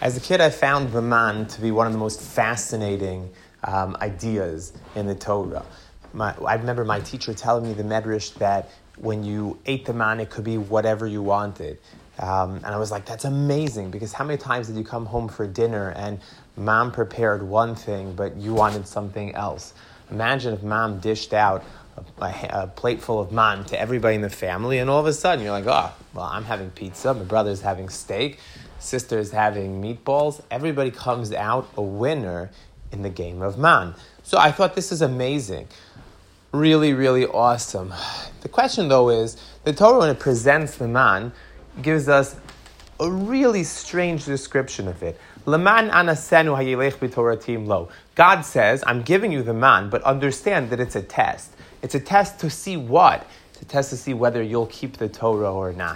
As a kid, I found the man to be one of the most fascinating ideas in the Torah. I remember my teacher telling me the medrash that when you ate the man, it could be whatever you wanted. And I was like, that's amazing, because how many times did you come home for dinner and mom prepared one thing, but you wanted something else? Imagine if mom dished out a plate full of man to everybody in the family, and all of a sudden you're like, oh, well, I'm having pizza, my brother's having steak, sister's having meatballs. Everybody comes out a winner in the game of man. So I thought this is amazing. Really, really awesome. The question, though, is the Torah, when it presents the man, gives us a really strange description of it. Leman anasenu hayilech b'toratim lo. God says, I'm giving you the man, but understand that it's a test. It's a test to see what? It's a test to see whether you'll keep the Torah or not.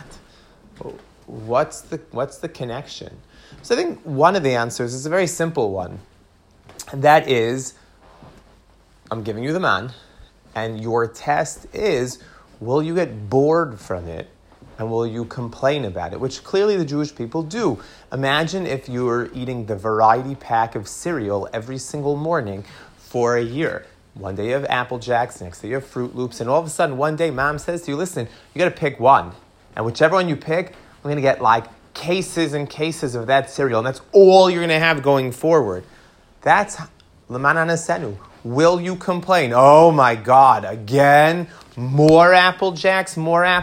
What's the connection? So I think one of the answers is a very simple one. And that is, I'm giving you the man, and your test is, will you get bored from it, and will you complain about it? Which clearly the Jewish people do. Imagine if you were eating the variety pack of cereal every single morning for a year. One day you have Apple Jacks, next day you have Fruit Loops, and all of a sudden one day mom says to you, listen, you got to pick one. And whichever one you pick, I'm going to get like cases and cases of that cereal, and that's all you're going to have going forward. That's Leman Anasenu. Will you complain? Oh my God, again? More Apple Jacks?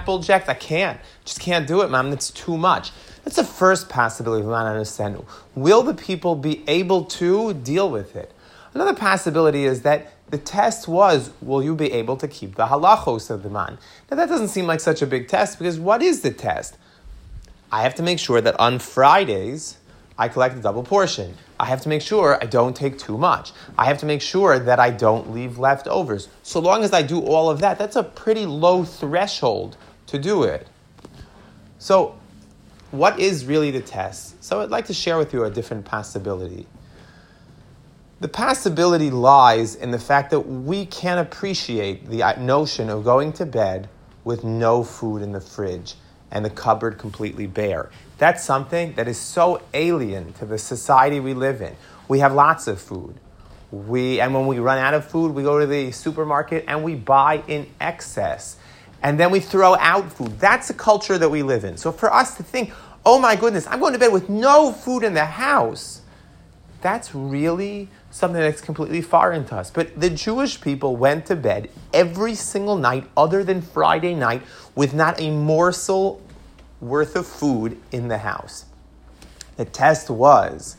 I just can't do it, Mom. That's too much. That's the first possibility of Leman Anasenu. Will the people be able to deal with it? Another possibility is that the test was, will you be able to keep the halachos of the man? Now that doesn't seem like such a big test, because what is the test? I have to make sure that on Fridays, I collect a double portion. I have to make sure I don't take too much. I have to make sure that I don't leave leftovers. So long as I do all of that, that's a pretty low threshold to do it. So what is really the test? So I'd like to share with you a different possibility. The possibility lies in the fact that we can't appreciate the notion of going to bed with no food in the fridge and the cupboard completely bare. That's something that is so alien to the society we live in. We have lots of food. And when we run out of food, we go to the supermarket and we buy in excess. And then we throw out food. That's the culture that we live in. So for us to think, oh my goodness, I'm going to bed with no food in the house, that's really something that's completely foreign to us. But the Jewish people went to bed every single night, other than Friday night, with not a morsel worth of food in the house. The test was,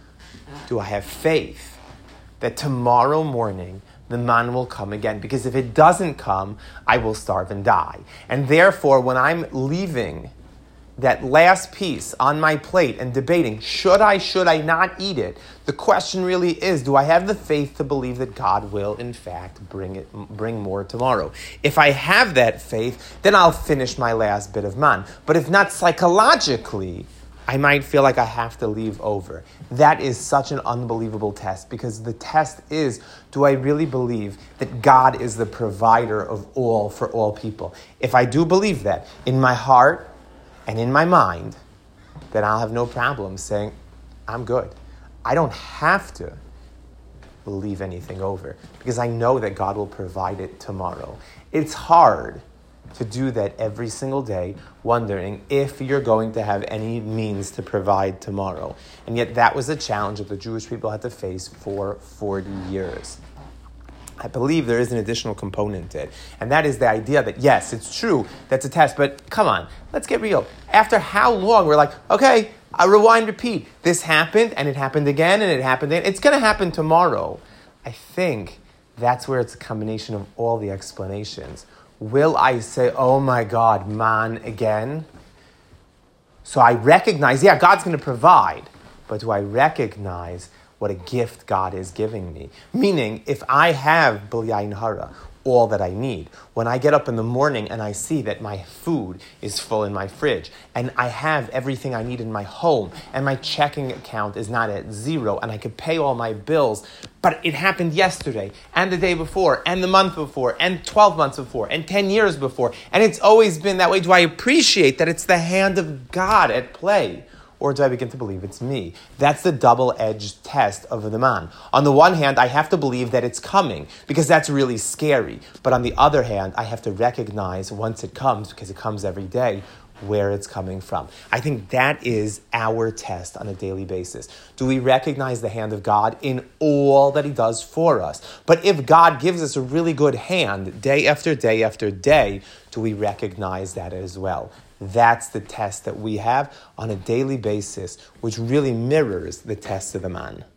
do I have faith that tomorrow morning the man will come again? Because if it doesn't come, I will starve and die. And therefore, when I'm leaving that last piece on my plate and debating, should I not eat it? The question really is, do I have the faith to believe that God will, in fact, bring more tomorrow? If I have that faith, then I'll finish my last bit of man. But if not, psychologically, I might feel like I have to leave over. That is such an unbelievable test, because the test is, do I really believe that God is the provider of all for all people? If I do believe that in my heart and in my mind, then I'll have no problem saying, I'm good. I don't have to leave anything over, because I know that God will provide it tomorrow. It's hard to do that every single day, wondering if you're going to have any means to provide tomorrow. And yet that was a challenge that the Jewish people had to face for 40 years. I believe there is an additional component to it. And that is the idea that, yes, it's true, that's a test, but come on, let's get real. After how long we're like, okay, I rewind, repeat. This happened, and it happened again, and it happened again. It's going to happen tomorrow. I think that's where it's a combination of all the explanations. Will I say, oh my God, man, again? So I recognize, yeah, God's going to provide, but do I recognize what a gift God is giving me? Meaning, if I have b'li'ayin hara, all that I need, when I get up in the morning and I see that my food is full in my fridge, and I have everything I need in my home, and my checking account is not at zero, and I could pay all my bills, but it happened yesterday, and the day before, and the month before, and 12 months before, and 10 years before, and it's always been that way, do I appreciate that it's the hand of God at play? or do I begin to believe it's me? That's the double-edged test of the man. On the one hand, I have to believe that it's coming, because that's really scary. But on the other hand, I have to recognize once it comes, because it comes every day, where it's coming from. I think that is our test on a daily basis. Do we recognize the hand of God in all that he does for us? But if God gives us a really good hand day after day after day, do we recognize that as well? That's the test that we have on a daily basis, which really mirrors the test of the man.